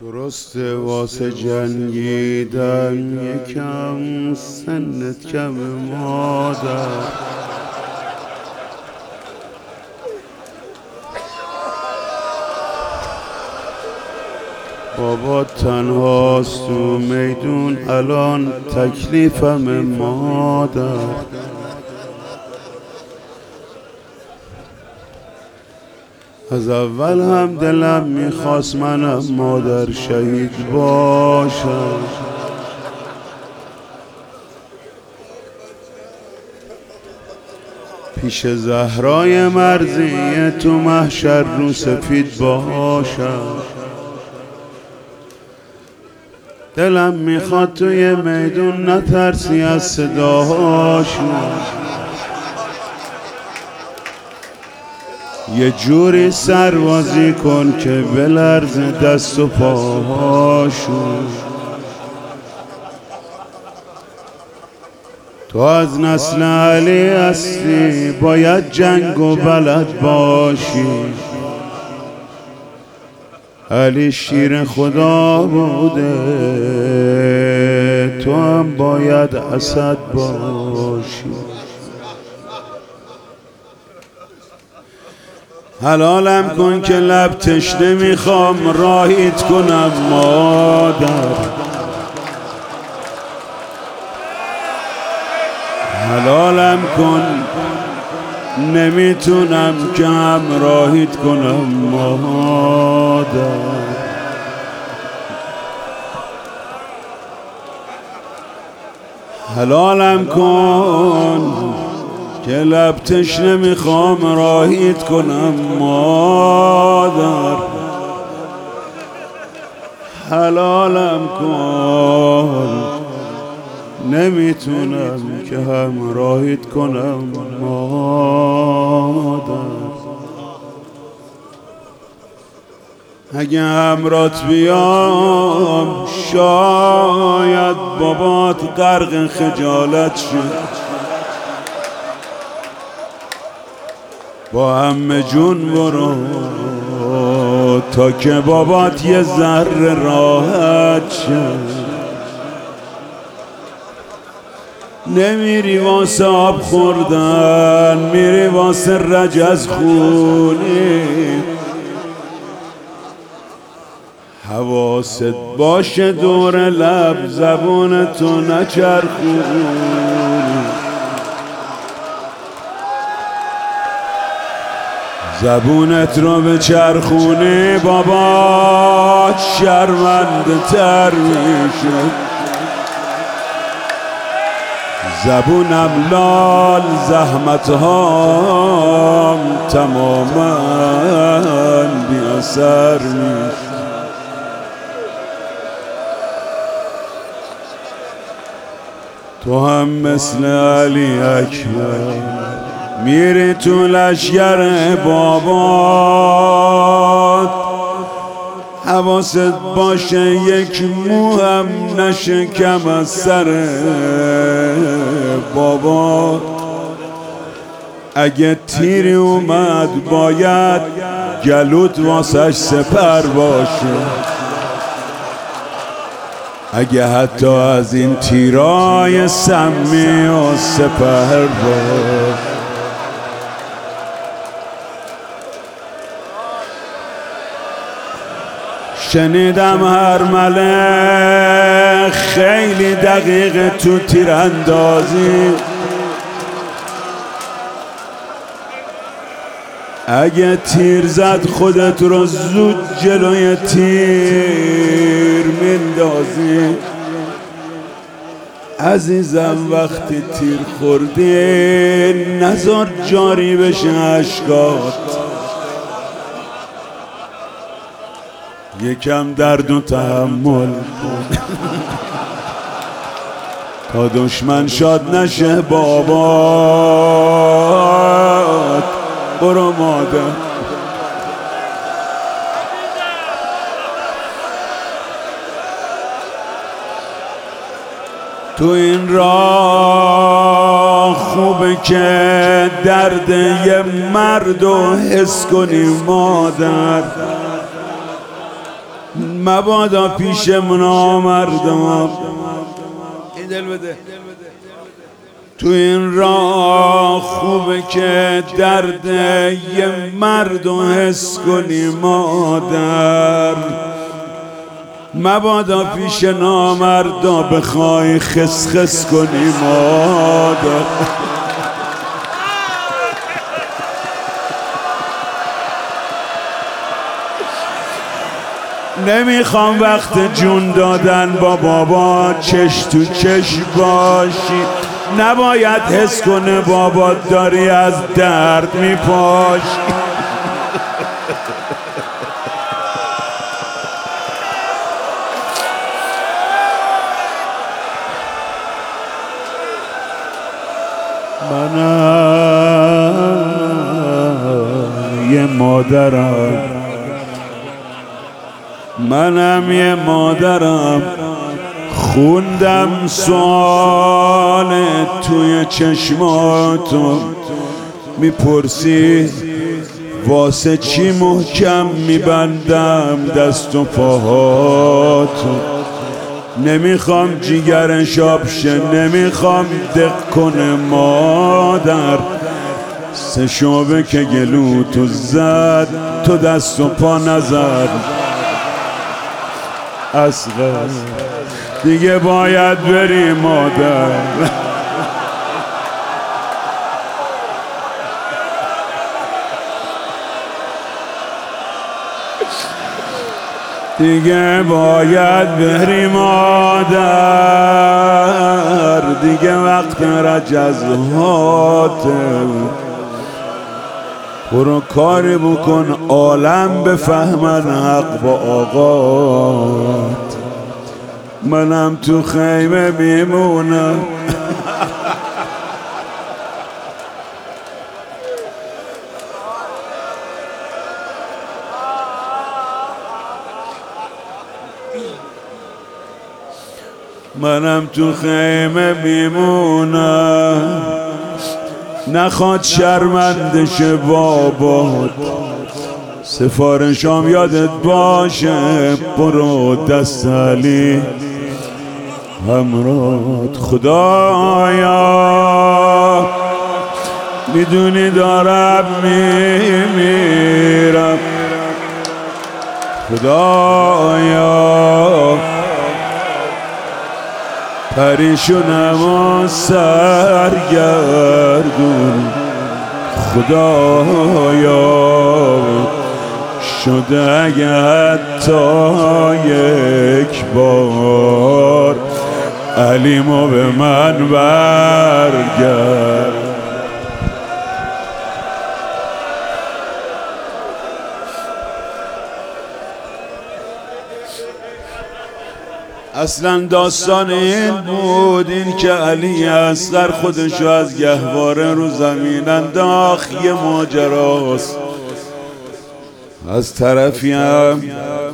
درسته واسه جنگیدن یکم سنت کم مادر، بابا تنهاست تو میدون الان تکلیفم مادر. از اول هم دلم میخواست منم مادر شهید باشم، پیش زهرای مرضیه تو محشر رو سفید باشم. دلم میخواد توی میدون نترسی از صداهاشون، یه جوری سربازی کن که بلرزه دست و پاهاشون. تو از نسل علی هستی باید جنگ و بلد باشی، علی شیر خدا بوده تو هم باید اسد باشی. حلالم کن که لب تشنه میخوام راهیت کنم مادر، حلالم کن نمیتونم که همراهیت کنم مادر. حلالم کن که لب تشنه میخوام راهیت کنم مادر، حلالم کن نمیتونم که همراهیت کنم مادر. اگه همرات بیام شاید بابات غرق خجالت شد، با همه جون برو تا که بابات یه ذره راحت شد. نمیری واسه آب خوردن میری واسه رجز خونی، حواست باشه دور لب زبونتو نچرخونی. زبونت رو به چرخونه بابا شرمنده تر میشه، زبونم لال زحمت هام تماما بی اثر میشه. تو هم مثل علی اکبر میری تو لشگر بابات، حواست باشه یک مو هم نشه کم از سر بابات. اگه تیری اومد باید گلوت واسش سپر باشه، اگه حتی از این تیرای سمی و سپر باشه. شنیدم هر ملک خیلی دقیق تو تیراندازی، اگه تیر زد خودت رو زود جلوی تیر میندازی. عزیزم وقتی تیر خوردی نذار جاری بشه اشکات، یکم درد و تحمل تا دشمن شاد نشه بابات. برو مادر تو این راه خوبه که درد یه مرد رو حس کنی مادر. مبادا پیش نامردم این دل بده تو این راه خوبه که درد یه مرد رو حس کنی مادر مبادا پیش نامردا بخوای خس خس کنی مادر نمیخوام وقت جون دادن با بابا چش تو چش باشی نباید حس کنه بابا داری از درد میپاشی منم یه مادرم خوندم سوال توی چشماتو میپرسی واسه چی محکم میبندم دست و پاهاتو نمیخوام جیگرش آب شه نمیخوام دق کنه مادر سه شعبه که گلو تو زد تو دست و پا نزد اصغر دیگه باید بری مادر دیگه باید بری مادر دیگه وقت رجزهاته برو کاری بکن عالم بفهمن حق با آقات منم تو خیمه میمونم منم تو خیمه میمونم نخواد شرمنده شه بابات سفارشام یادت باشه برو دست علی همرات خدایا میدونی دارم میمیرم خدایا پریشونم و سرگردون خدایا شده اگه حتی یک بار علیمو به من برگرد اصلا داستان این بود این که علی اصغر خودشو از گهواره رو زمین انداخت یه ماجراست از طرفی هم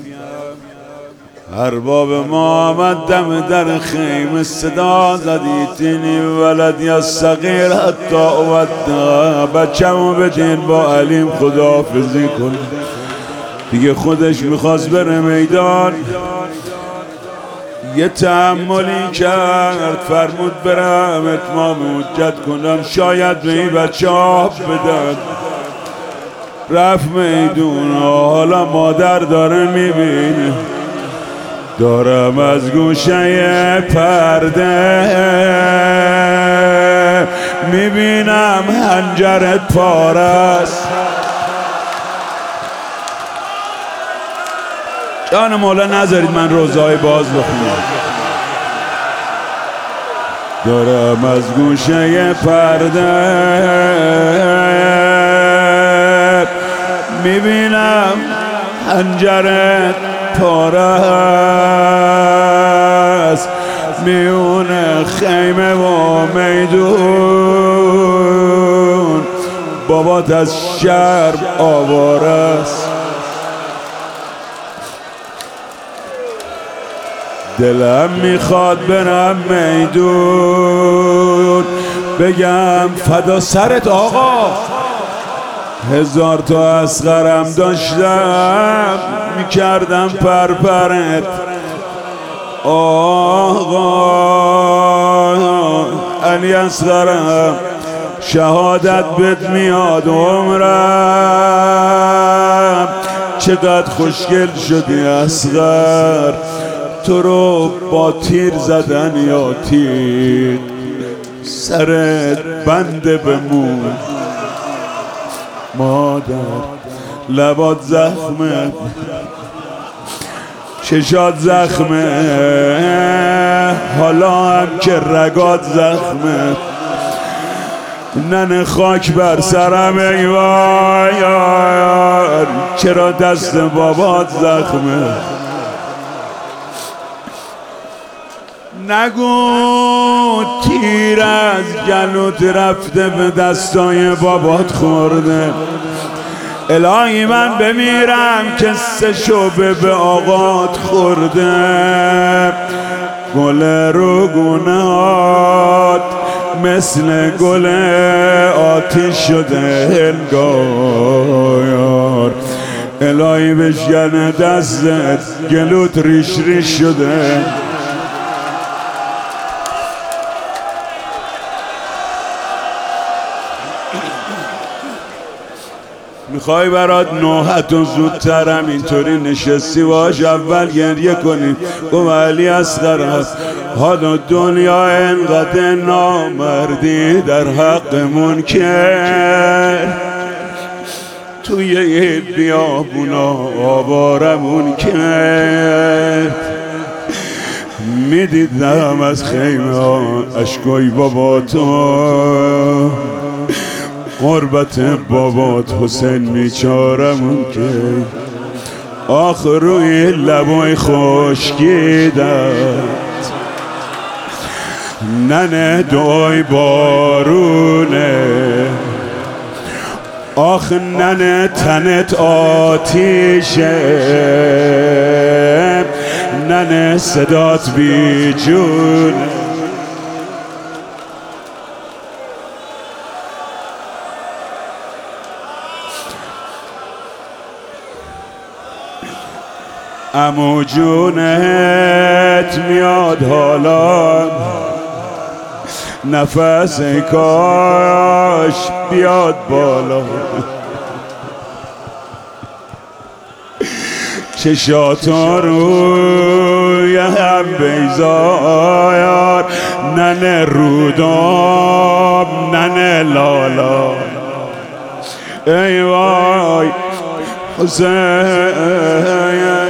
ارباب ما آمد دم در خیمه صدا زدیتینی ولدی از صغیر حتی اودع بچه‌مو بدین با علیم خداحافظی کن دیگه خودش میخواست بره میدان یه تحملی کرد فرمود برم اتمام حجت کنم شاید به این بچه آب بدن رفت میدون حالا مادر داره میبینه دارم از گوشه پرده میبینم حنجرت پارست جان مولا نذارید من روزهای باز بخونم دارم از گوشه پرده میبینم حنجرت پارست میونه خیمه و میدون بابات از شرم آوارست دلم میخواد برم میدون بگم فدا سرت آقا هزار تا اصغرم داشتم میکردم پرپرت آقا علی اصغرم شهادت بد میاد عمرم چقدر خوشگل شدی اصغر تو رو با تیر زدن یا تیر سرت بنده بمون مادر لبات زخمه چشات زخمه حالا هم که رگات زخمه ننه خاک بر سرم ای وای چرا دست بابات زخمه نگو تیر از گلوت رفته به دستای بابات خورده الهی من بمیرم که سه شعبه به آقات خورده گل رو گونهات مثل گل آتیش شده هنگار الهی بشکنه دستت گلوت ریش ریش شده میخوای برات نوحت و زودترم اینطوری نشستی باش اول گریه کنی گفت علی اصغر حالا دنیا انقدر نامردی در حقمون کرد توی این بیابونا آوارمون کرد میدیدم از خیمه ها اشکای بابا تو قربت بابات حسین میچارمون که آخر روی لبای خشکیدت ننه دعای بارونه آخ ننه تنت آتیشه ننه صدات بی جونه عمو جونت میاد حالا نفس کاش بیاد بالا چشاتا روی هم بیزار ننه روداب ننه لالا ای وای حسین